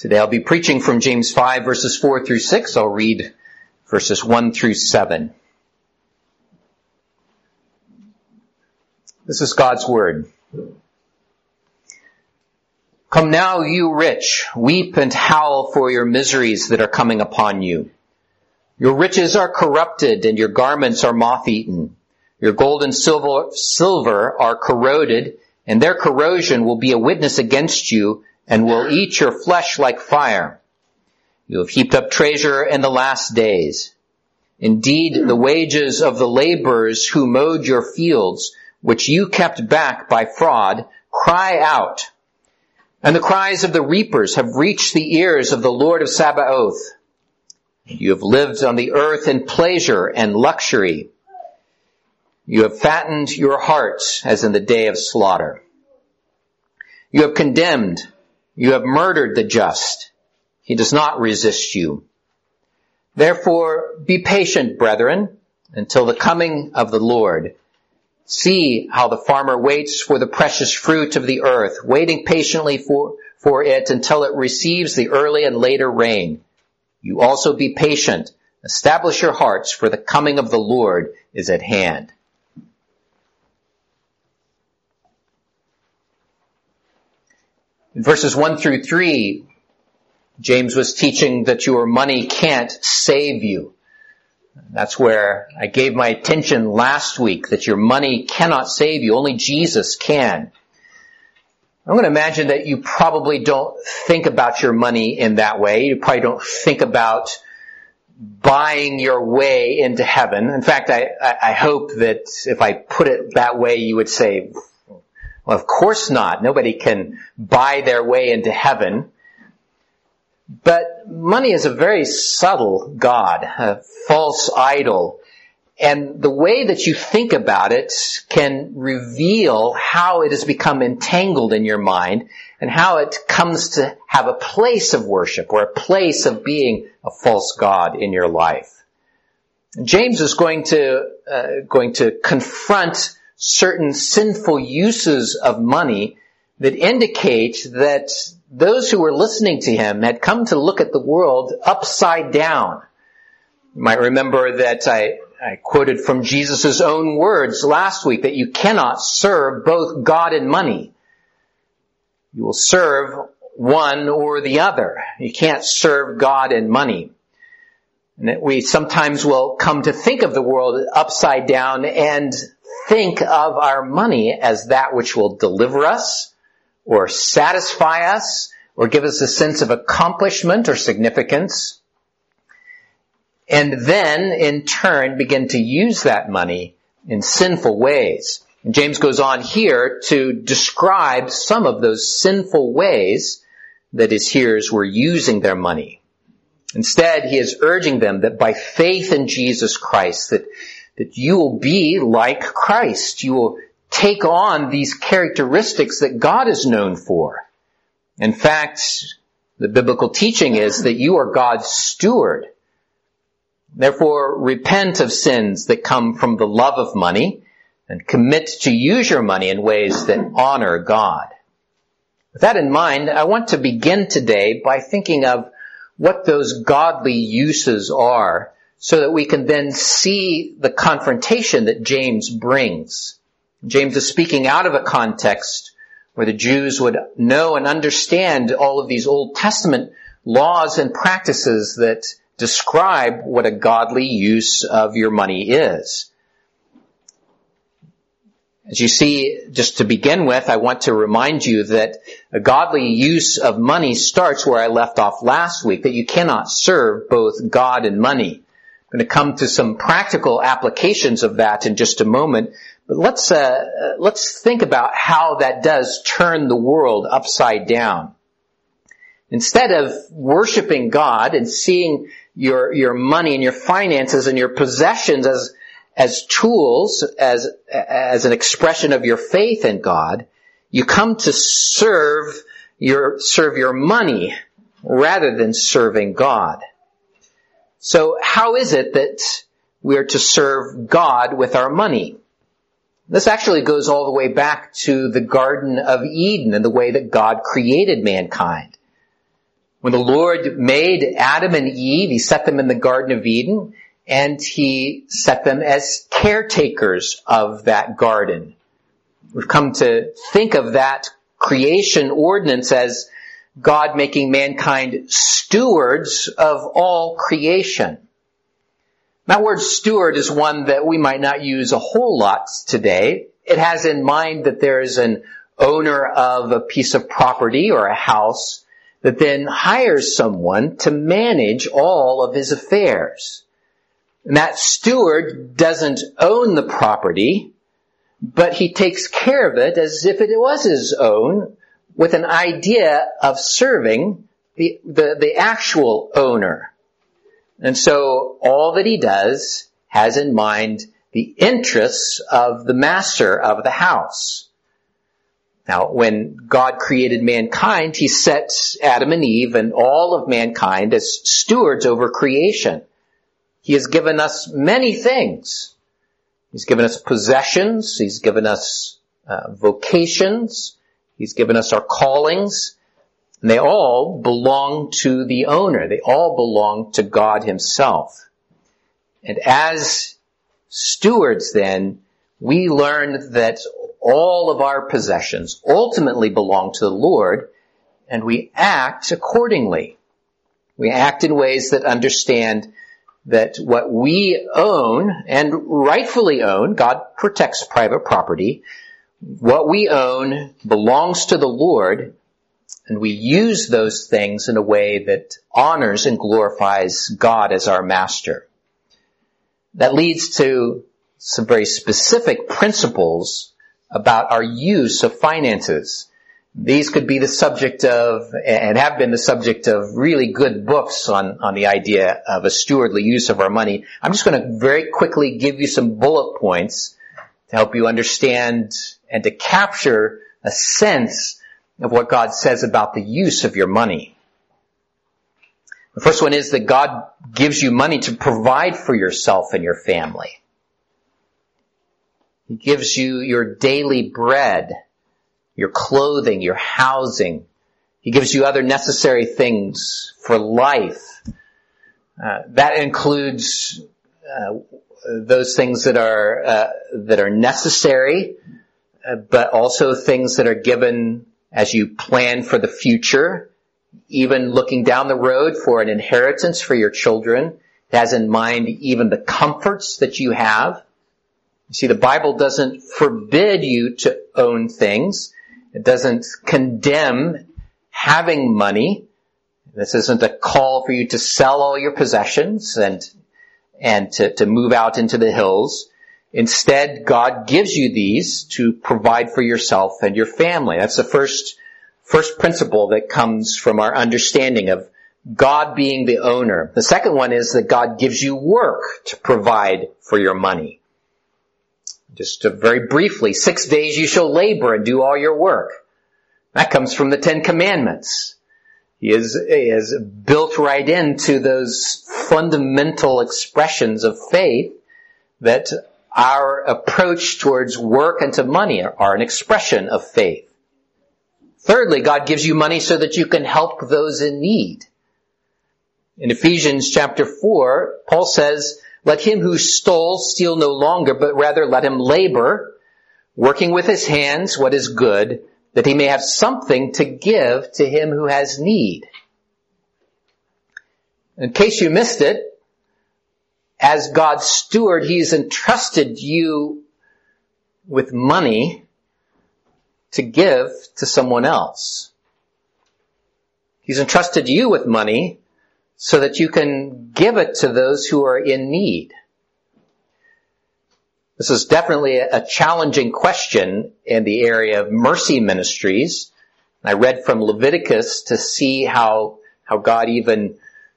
Today I'll be preaching from James 5 verses 4 through 6. I'll read verses 1 through 7. This is God's word. Come now, you rich, weep and howl for your miseries that are coming upon you. Your riches are corrupted and your garments are moth-eaten. Your gold and silver are corroded, and their corrosion will be a witness against you and will eat your flesh like fire. You have heaped up treasure in the last days. Indeed, the wages of the laborers who mowed your fields, which you kept back by fraud, cry out. And the cries of the reapers have reached the ears of the Lord of Sabaoth. You have lived on the earth in pleasure and luxury. You have fattened your hearts as in the day of slaughter. You have condemned. You have murdered the just. He does not resist you. Therefore, be patient, brethren, until the coming of the Lord. See how the farmer waits for the precious fruit of the earth, waiting patiently for it until it receives the early and later rain. You also be patient. Establish your hearts, for the coming of the Lord is at hand. In verses 1 through 3, James was teaching that your money can't save you. That's where I gave my attention last week, that your money cannot save you. Only Jesus can. I'm going to imagine that you probably don't think about your money in that way. You probably don't think about buying your way into heaven. In fact, I hope that if I put it that way, you would say, well, of course not. Nobody can buy their way into heaven. But money is a very subtle god, a false idol. And the way that you think about it can reveal how it has become entangled in your mind and how it comes to have a place of worship or a place of being a false god in your life. James is going to confront certain sinful uses of money that indicate that those who were listening to him had come to look at the world upside down. You might remember that I quoted from Jesus' own words last week that you cannot serve both God and money. You will serve one or the other. You can't serve God and money. And that we sometimes will come to think of the world upside down and think of our money as that which will deliver us or satisfy us or give us a sense of accomplishment or significance. And then, in turn, begin to use that money in sinful ways. And James goes on here to describe some of those sinful ways that his hearers were using their money. Instead, he is urging them that by faith in Jesus Christ, that you will be like Christ. You will take on these characteristics that God is known for. In fact, the biblical teaching is that you are God's steward. Therefore, repent of sins that come from the love of money and commit to use your money in ways that honor God. With that in mind, I want to begin today by thinking of what those godly uses are so that we can then see the confrontation that James brings. James is speaking out of a context where the Jews would know and understand all of these Old Testament laws and practices that describe what a godly use of your money is. As you see, just to begin with, I want to remind you that a godly use of money starts where I left off last week, that you cannot serve both God and money. I'm going to come to some practical applications of that in just a moment, but let's think about how that does turn the world upside down. Instead of worshiping God and seeing your money and your finances and your possessions as tools, as an expression of your faith in God, you come to serve your money rather than serving God. So how is it that we are to serve God with our money? This actually goes all the way back to the Garden of Eden and the way that God created mankind. When the Lord made Adam and Eve, he set them in the Garden of Eden, and he set them as caretakers of that garden. We've come to think of that creation ordinance as God making mankind stewards of all creation. That word steward is one that we might not use a whole lot today. It has in mind that there is an owner of a piece of property or a house that then hires someone to manage all of his affairs. And that steward doesn't own the property, but he takes care of it as if it was his own, with an idea of serving the actual owner. And so all that he does has in mind the interests of the master of the house. Now, when God created mankind, he set Adam and Eve and all of mankind as stewards over creation. He has given us many things. He's given us possessions. He's given us vocations. He's given us our callings. And they all belong to the owner. They all belong to God himself. And as stewards then, we learn that all of our possessions ultimately belong to the Lord, and we act accordingly. We act in ways that understand that what we own, and rightfully own, God protects private property, what we own belongs to the Lord, and we use those things in a way that honors and glorifies God as our master. That leads to some very specific principles about our use of finances. These could be the subject of, and have been the subject of, really good books on the idea of a stewardly use of our money. I'm just going to very quickly give you some bullet points to help you understand and to capture a sense of what God says about the use of your money. The first one is that God gives you money to provide for yourself and your family. He gives you your daily bread, your clothing, your housing. He gives you other necessary things for life. That includes those things that are necessary, but also things that are given as you plan for the future, even looking down the road for an inheritance for your children. It has in mind even the comforts that you have. You see, the Bible doesn't forbid you to own things. It doesn't condemn having money. This isn't a call for you to sell all your possessions and to move out into the hills. Instead, God gives you these to provide for yourself and your family. That's the first principle that comes from our understanding of God being the owner. The second one is that God gives you work to provide for your money. Just very briefly, 6 days you shall labor and do all your work. That comes from the 10 Commandments. He is built right into those fundamental expressions of faith that our approach towards work and to money are an expression of faith. Thirdly, God gives you money so that you can help those in need. In Ephesians chapter 4, Paul says, "Let him who stole steal no longer, but rather let him labor, working with his hands what is good, that he may have something to give to him who has need." In case you missed it, as God's steward, he's entrusted you with money to give to someone else. He's entrusted you with money so that you can give it to those who are in need. This is definitely a challenging question in the area of mercy ministries. I read from Leviticus to see how God even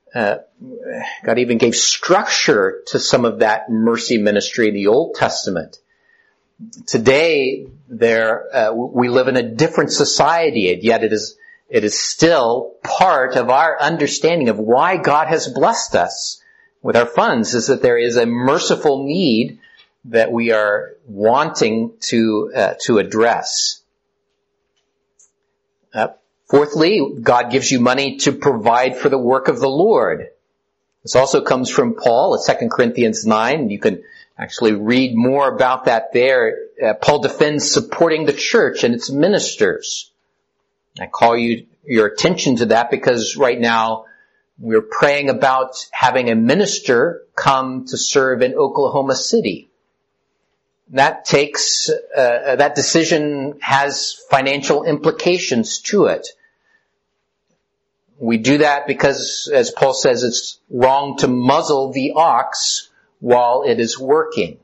gave structure to some of that mercy ministry in the Old Testament. Today, we live in a different society, and yet it is still part of our understanding of why God has blessed us with our funds, is that there is a merciful need that we are wanting to address. Fourthly, God gives you money to provide for the work of the Lord. This also comes from Paul at 2 Corinthians 9. You can actually read more about that there. Paul defends supporting the church and its ministers. I call your attention to that because right now we're praying about having a minister come to serve in Oklahoma City. That decision has financial implications to it. We do that because, as Paul says, it's wrong to muzzle the ox while it is working.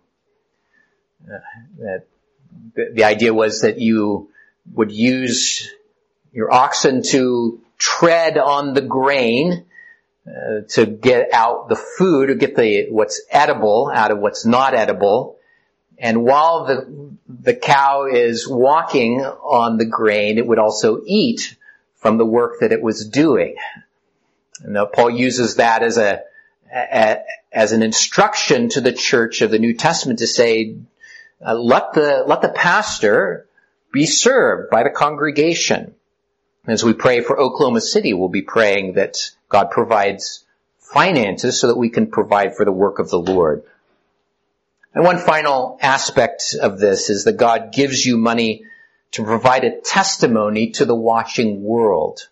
The idea was that you would use your oxen to tread on the grain to get out the food, or get what's edible out of what's not edible. And while the cow is walking on the grain, it would also eat from the work that it was doing. And Paul uses that as an instruction to the church of the New Testament to say, let the pastor be served by the congregation. As we pray for Oklahoma City, we'll be praying that God provides finances so that we can provide for the work of the Lord. And one final aspect of this is that God gives you money to provide a testimony to the watching world.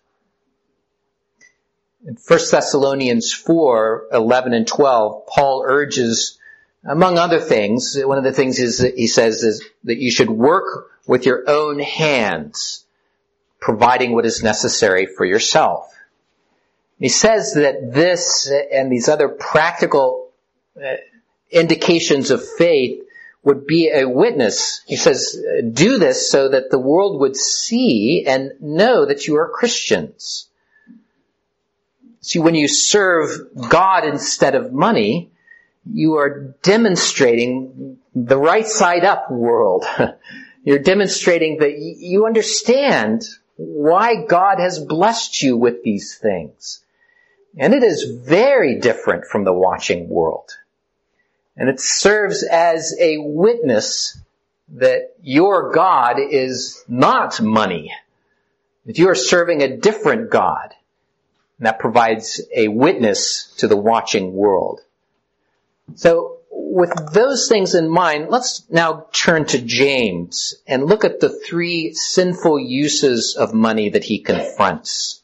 In 1 Thessalonians 4:11 and 12, Paul urges, among other things, one of the things is that he says is that you should work with your own hands, providing what is necessary for yourself. He says that this and these other practical indications of faith would be a witness. He says, do this so that the world would see and know that you are Christians. See, when you serve God instead of money, you are demonstrating the right side up world. You're demonstrating that you understand why God has blessed you with these things. And it is very different from the watching world. And it serves as a witness that your God is not money, that you are serving a different God. And that provides a witness to the watching world. So with those things in mind, let's now turn to James and look at the three sinful uses of money that he confronts.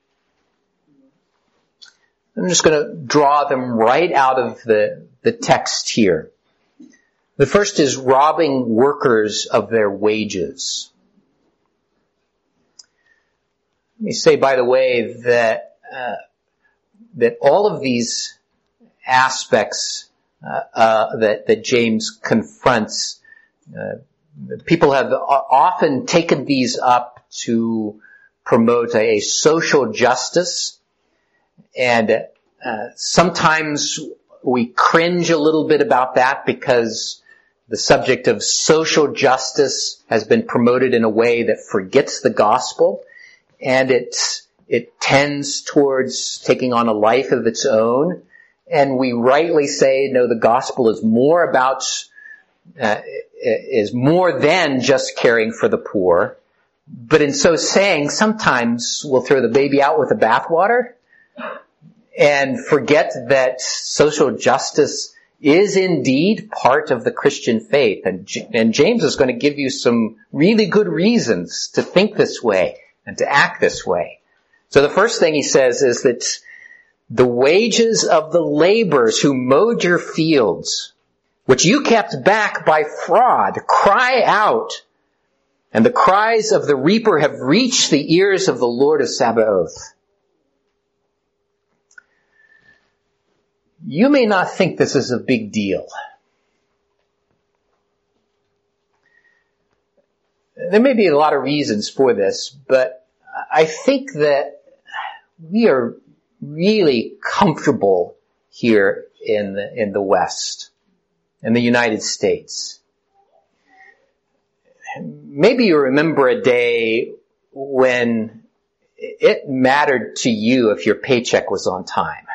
I'm just going to draw them right out of the text here. The first is robbing workers of their wages. Let me say, by the way, that all of these aspects that James confronts, people have often taken these up to promote a social justice, and sometimes we cringe a little bit about that because the subject of social justice has been promoted in a way that forgets the gospel, and it tends towards taking on a life of its own. And we rightly say, no, the gospel is more than just caring for the poor. But in so saying, sometimes we'll throw the baby out with the bathwater and forget that social justice is indeed part of the Christian faith. And James is going to give you some really good reasons to think this way and to act this way. So the first thing he says is that the wages of the laborers who mowed your fields, which you kept back by fraud, cry out. And the cries of the reaper have reached the ears of the Lord of Sabaoth. You may not think this is a big deal. There may be a lot of reasons for this, but I think that we are really comfortable here in the West, in the United States. Maybe you remember a day when it mattered to you if your paycheck was on time,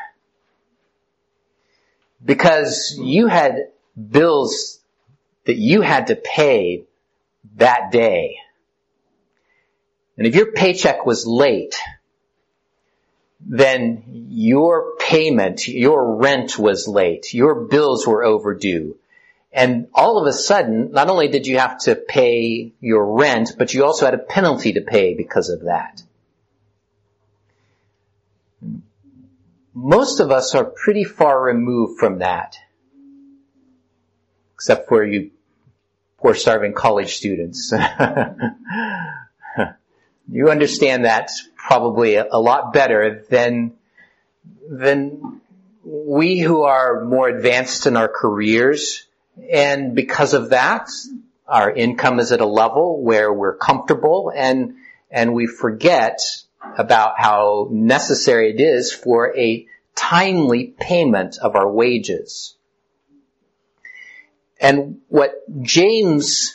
because you had bills that you had to pay that day. And if your paycheck was late, then your payment, your rent was late, your bills were overdue. And all of a sudden, not only did you have to pay your rent, but you also had a penalty to pay because of that. Most of us are pretty far removed from that, except for you poor starving college students. You understand that probably a lot better than we who are more advanced in our careers. And because of that, our income is at a level where we're comfortable, and we forget about how necessary it is for a timely payment of our wages. And what James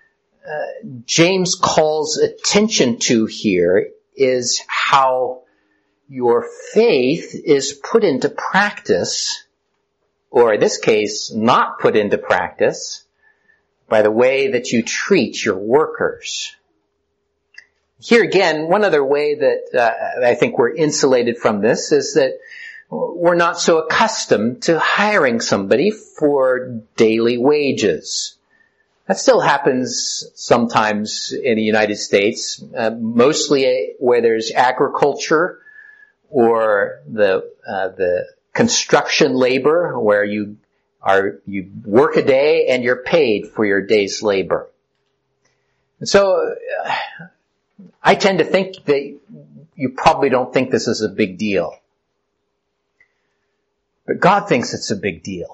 calls attention to here is how your faith is put into practice, or in this case, not put into practice, by the way that you treat your workers. Here again, one other way that I think we're insulated from this is that we're not so accustomed to hiring somebody for daily wages. That still happens sometimes in the United States, mostly where there's agriculture or the construction labor, where you work a day and you're paid for your day's labor. And so I tend to think that you probably don't think this is a big deal. But God thinks it's a big deal.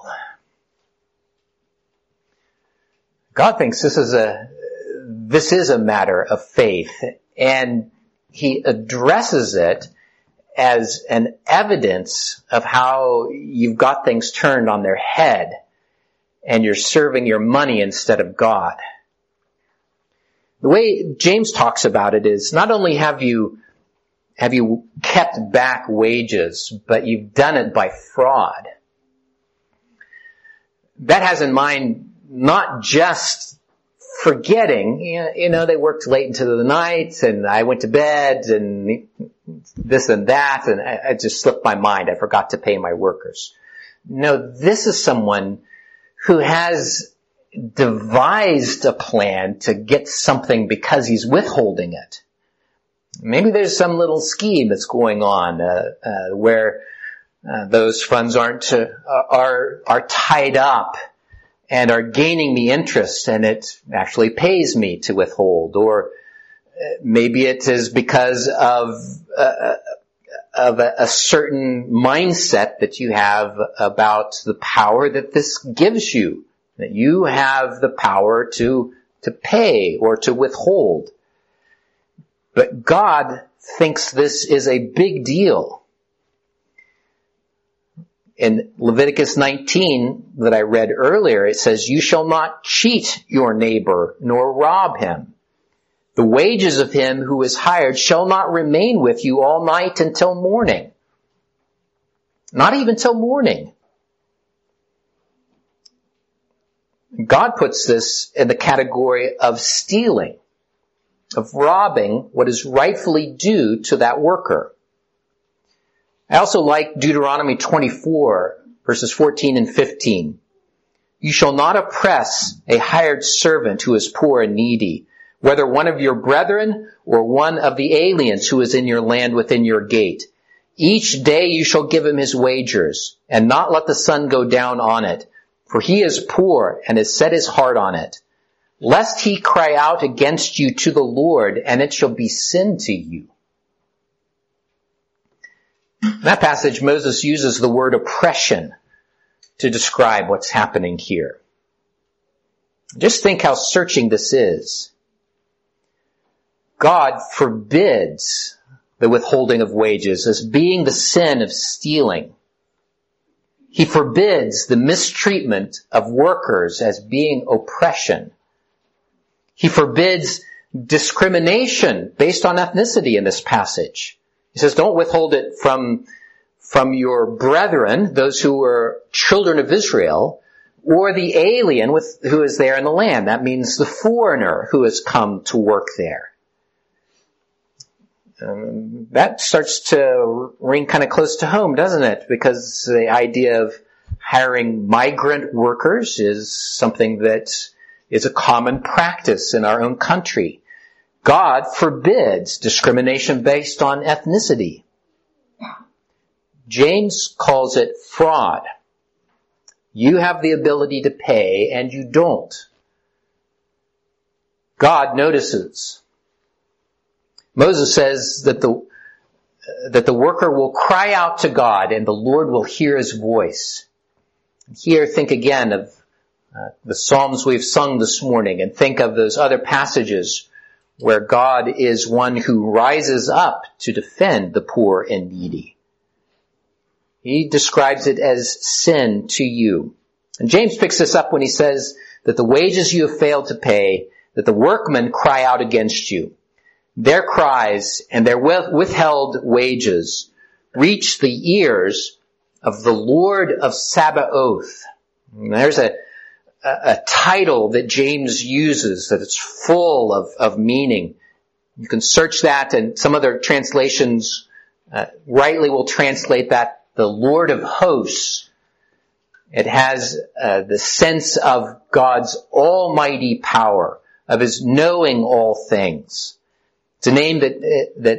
God thinks this is a matter of faith, and He addresses it as an evidence of how you've got things turned on their head and you're serving your money instead of God. The way James talks about it is, not only have you kept back wages, but you've done it by fraud. That has in mind not just forgetting, they worked late into the night and I went to bed and this and that, and I just slipped my mind. I forgot to pay my workers. No, this is someone who has devised a plan to get something because he's withholding it. Maybe there's some little scheme that's going on where those funds are tied up and are gaining me interest, and it actually pays me to withhold. Or maybe it is because of a certain mindset that you have about the power that this gives you, that you have the power to pay or to withhold. But God thinks this is a big deal. In Leviticus 19 that I read earlier, it says, "You shall not cheat your neighbor nor rob him. The wages of him who is hired shall not remain with you all night until morning." Not even till morning. God puts this in the category of stealing, of robbing what is rightfully due to that worker. I also like Deuteronomy 24, verses 14 and 15. "You shall not oppress a hired servant who is poor and needy, whether one of your brethren or one of the aliens who is in your land within your gate. Each day you shall give him his wages, and not let the sun go down on it, for he is poor and has set his heart on it. Lest he cry out against you to the Lord, and it shall be sin to you." In that passage, Moses uses the word oppression to describe what's happening here. Just think how searching this is. God forbids the withholding of wages as being the sin of stealing. He forbids the mistreatment of workers as being oppression. He forbids discrimination based on ethnicity in this passage. He says, don't withhold it from your brethren, those who were children of Israel, or the alien who is there in the land. That means the foreigner who has come to work there. that starts to ring kind of close to home, doesn't it? Because the idea of hiring migrant workers is something that is a common practice in our own country. God forbids discrimination based on ethnicity. James calls it fraud. You have the ability to pay and you don't. God notices. Moses says that the worker will cry out to God and the Lord will hear his voice. Here, think again of the Psalms we've sung this morning, and think of those other passages where God is one who rises up to defend the poor and needy. He describes it as sin to you. And James picks this up when he says that the wages you have failed to pay, that the workmen cry out against you. Their cries and their withheld wages reach the ears of the Lord of Sabaoth. And there's a title that James uses that it's full of meaning. You can search that, and some other translations rightly will translate that the Lord of hosts. It has the sense of God's almighty power, of his knowing all things. It's a name that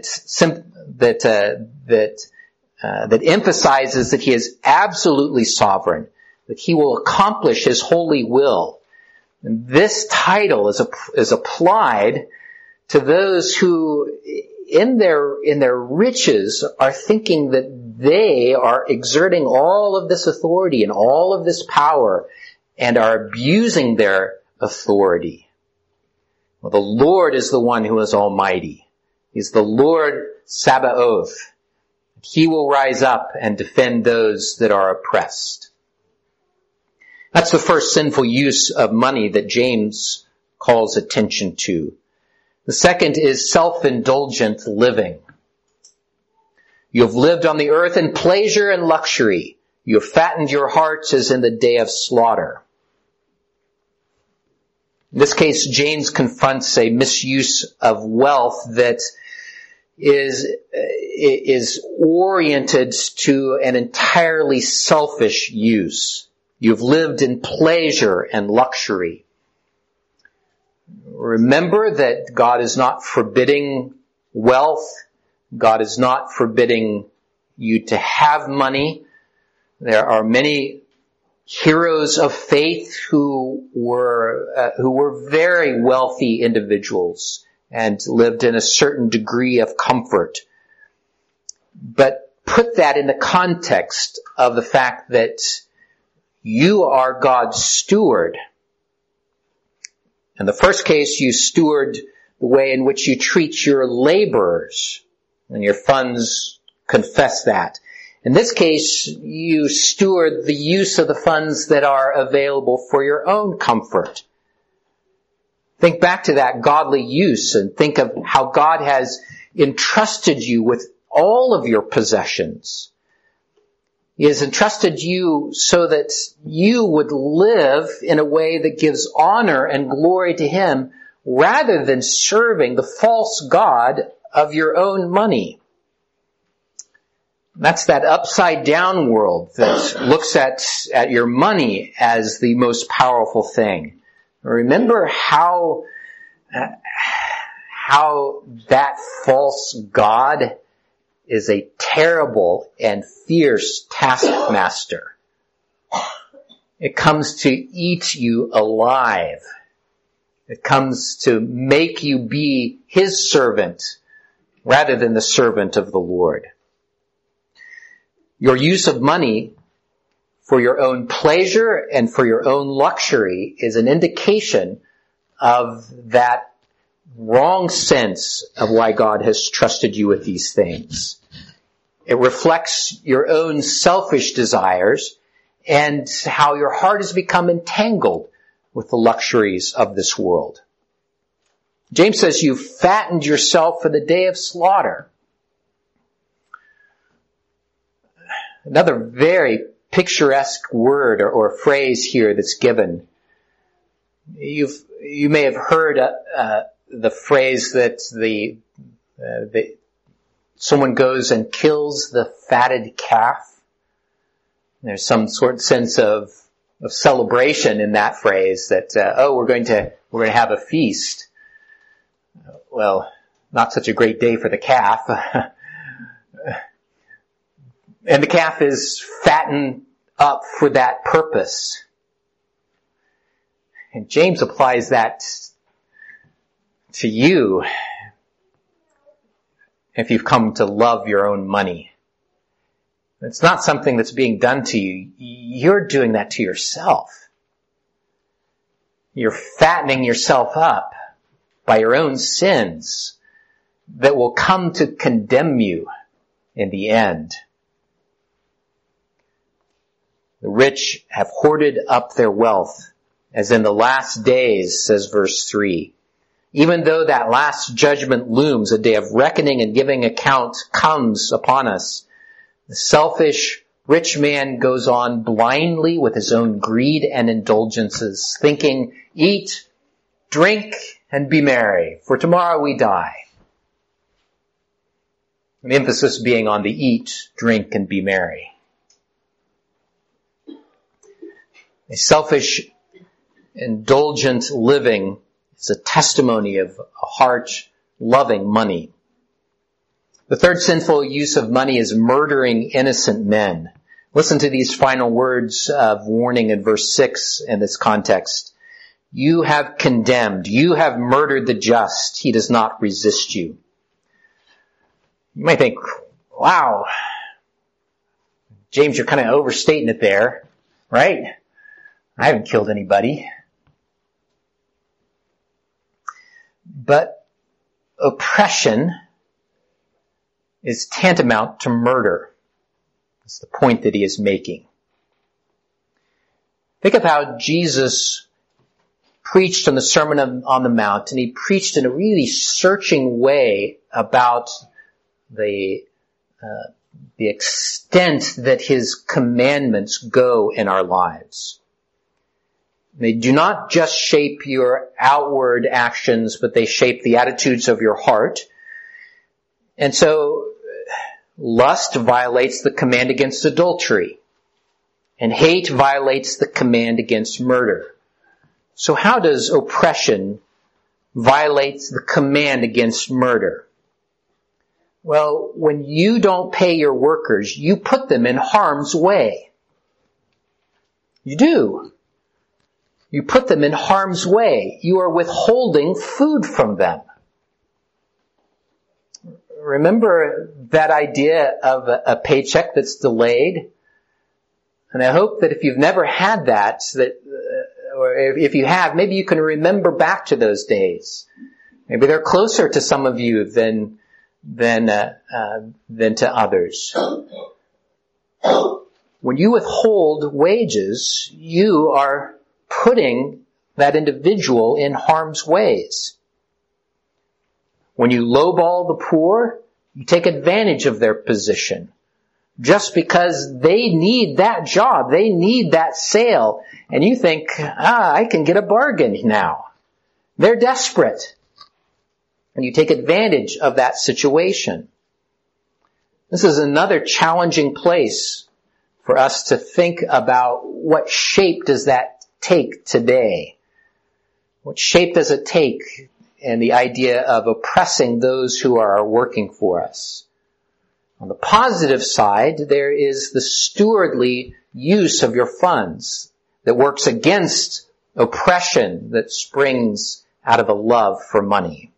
emphasizes that he is absolutely sovereign, that he will accomplish his holy will. And this title is applied to those who, in their riches, are thinking that they are exerting all of this authority and all of this power and are abusing their authority. Well, the Lord is the one who is almighty. He's the Lord Sabaoth. He will rise up and defend those that are oppressed. That's the first sinful use of money that James calls attention to. The second is self-indulgent living. You have lived on the earth in pleasure and luxury. You have fattened your hearts as in the day of slaughter. In this case, James confronts a misuse of wealth that is oriented to an entirely selfish use. You've lived in pleasure and luxury. Remember that God is not forbidding wealth. God is not forbidding you to have money. There are many heroes of faith who were very wealthy individuals and lived in a certain degree of comfort. But put that in the context of the fact that you are God's steward. In the first case, you steward the way in which you treat your laborers, and your funds confess that. In this case, you steward the use of the funds that are available for your own comfort. Think back to that godly use and think of how God has entrusted you with all of your possessions. He has entrusted you so that you would live in a way that gives honor and glory to him rather than serving the false god of your own money. That's that upside down world that looks at your money as the most powerful thing. Remember how that false god is a terrible and fierce taskmaster. It comes to eat you alive. It comes to make you be his servant rather than the servant of the Lord. Your use of money for your own pleasure and for your own luxury is an indication of that wrong sense of why God has trusted you with these things. It reflects your own selfish desires and how your heart has become entangled with the luxuries of this world. James says you've fattened yourself for the day of slaughter. Another very picturesque word or phrase here that's given. You may have heard the phrase that someone goes and kills the fatted calf. There's some sort of sense of celebration in that phrase that, we're going to have a feast. Well, not such a great day for the calf. And the calf is fattened up for that purpose. And James applies that to you if you've come to love your own money. It's not something that's being done to you. You're doing that to yourself. You're fattening yourself up by your own sins that will come to condemn you in the end. The rich have hoarded up their wealth, as in the last days, says verse 3. Even though that last judgment looms, a day of reckoning and giving account comes upon us, the selfish rich man goes on blindly with his own greed and indulgences, thinking, eat, drink, and be merry, for tomorrow we die. The emphasis being on the eat, drink, and be merry. A selfish, indulgent living is a testimony of a heart loving money. The third sinful use of money is murdering innocent men. Listen to these final words of warning in verse 6 in this context. You have condemned, you have murdered the just. He does not resist you. You might think, wow, James, you're kind of overstating it there, right? I haven't killed anybody. But oppression is tantamount to murder. That's the point that he is making. Think of how Jesus preached on the Sermon on the Mount, and he preached in a really searching way about the extent that his commandments go in our lives. They do not just shape your outward actions, but they shape the attitudes of your heart. And so, lust violates the command against adultery, and hate violates the command against murder. So how does oppression violate the command against murder? Well, when you don't pay your workers, you put them in harm's way. You do. You put them in harm's way. You are withholding food from them. Remember that idea of a paycheck that's delayed? And I hope that if you've never had that, or if you have, maybe you can remember back to those days. Maybe they're closer to some of you than to others. When you withhold wages, you are putting that individual in harm's ways. When you lowball the poor, you take advantage of their position. Just because they need that job, they need that sale, and you think, I can get a bargain now. They're desperate. And you take advantage of that situation. This is another challenging place for us to think about what shape does that take today? What shape does it take in the idea of oppressing those who are working for us? On the positive side, there is the stewardly use of your funds that works against oppression that springs out of a love for money.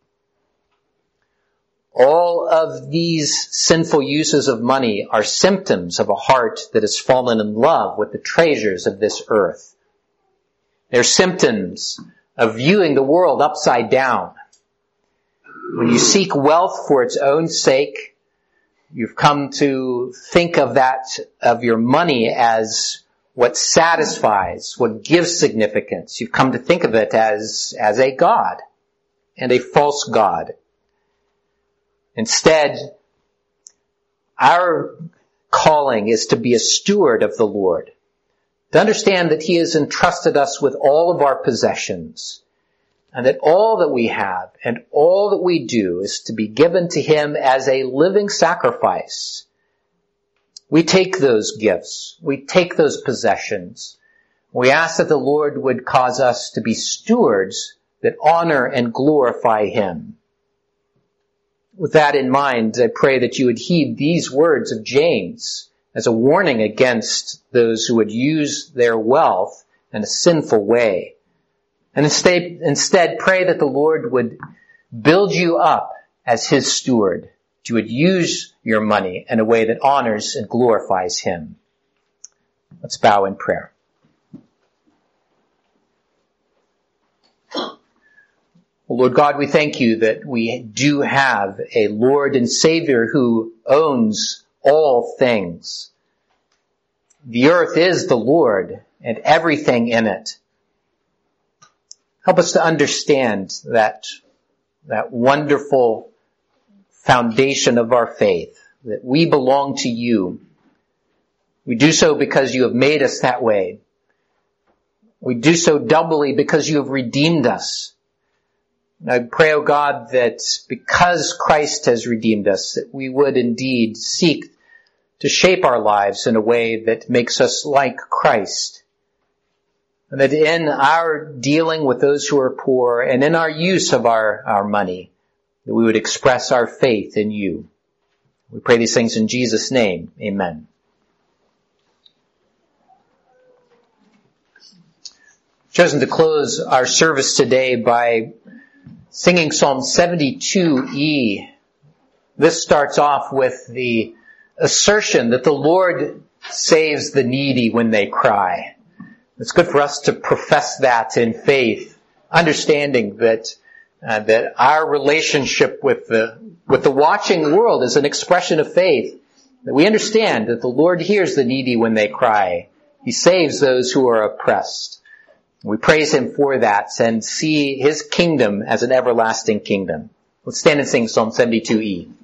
All of these sinful uses of money are symptoms of a heart that has fallen in love with the treasures of this earth. They're symptoms of viewing the world upside down. When you seek wealth for its own sake, you've come to think of your money as what satisfies, what gives significance. You've come to think of it as a god, and a false god. Instead, our calling is to be a steward of the Lord, to understand that He has entrusted us with all of our possessions, and that all that we have and all that we do is to be given to him as a living sacrifice. We take those gifts. We take those possessions. We ask that the Lord would cause us to be stewards that honor and glorify him. With that in mind, I pray that you would heed these words of James as a warning against those who would use their wealth in a sinful way. And instead pray that the Lord would build you up as his steward, that you would use your money in a way that honors and glorifies him. Let's bow in prayer. Lord God, we thank you that we do have a Lord and Savior who owns all things. The earth is the Lord and everything in it. Help us to understand that wonderful foundation of our faith, that we belong to you. We do so because you have made us that way. We do so doubly because you have redeemed us. And I pray, O God, that because Christ has redeemed us, that we would indeed seek to shape our lives in a way that makes us like Christ. And that in our dealing with those who are poor and in our use of our money, that we would express our faith in you. We pray these things in Jesus' name. Amen. I've chosen to close our service today by singing Psalm 72E. This starts off with the assertion that the Lord saves the needy when they cry. It's good for us to profess that in faith, understanding that our relationship with the watching world is an expression of faith. That we understand that the Lord hears the needy when they cry. He saves those who are oppressed. We praise him for that and see his kingdom as an everlasting kingdom. Let's stand and sing Psalm 72E.